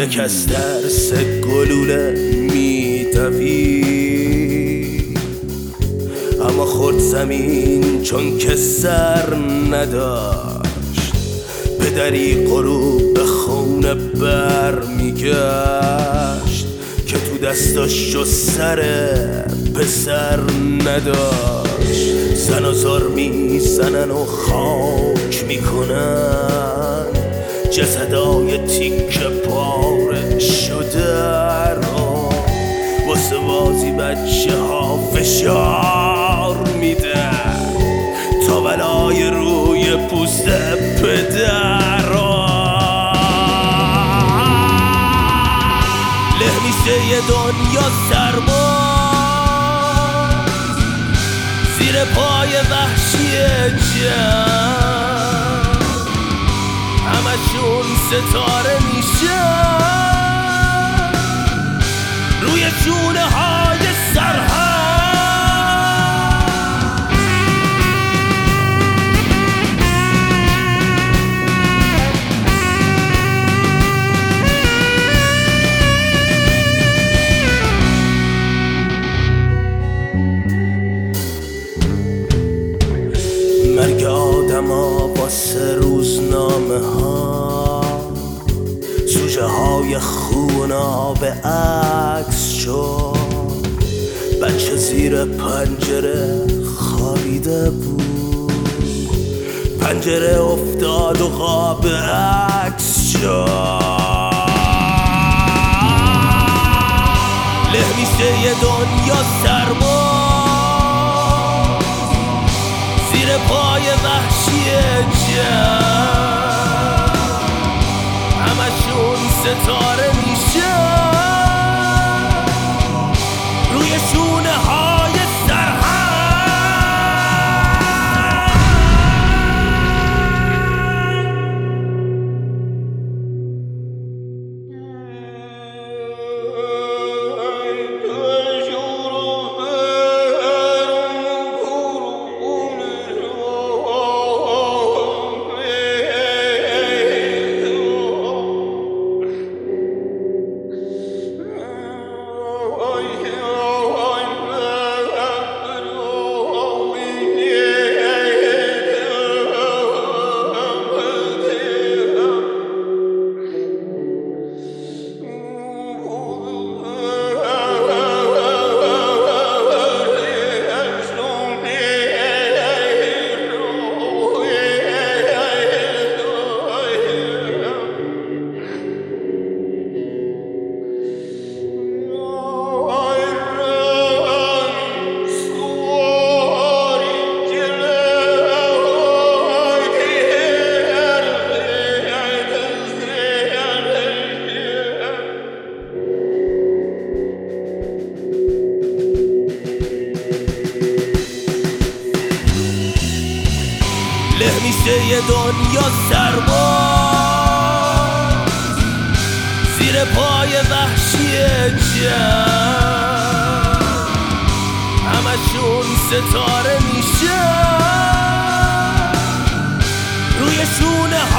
یک از ترس گلوله میدوید، اما خورد زمین چون که سر نداشت. به دری غروب به خونه بر میگشت که تو دستاش و سر پسر نداشت. زن و زار میزنن و خاک میکنن، جسدای تیکه پاره شده رو واسه بازی بچه ها فشار میده تا بلای روی پوست پدر رو. له میشه یه دنیا سرباز زیر پای وحشی جمع، همشون ستاره میشن روی شونه های سرهم. مرگ آدم ها واسه روزنامه ها، سوژه های خونا به عکس شد. بچه زیر پنجره خوابیده بود، پنجره افتاد و قاب عکس شد. له میشه یه دنیا سرباز زیر پای وحشی جمع، همشون ستاره میشن روی شونه های سرهم. له میشه یه دنیا سرباز زیر پای وحشی جمع، همشون ستاره میشن روی شونه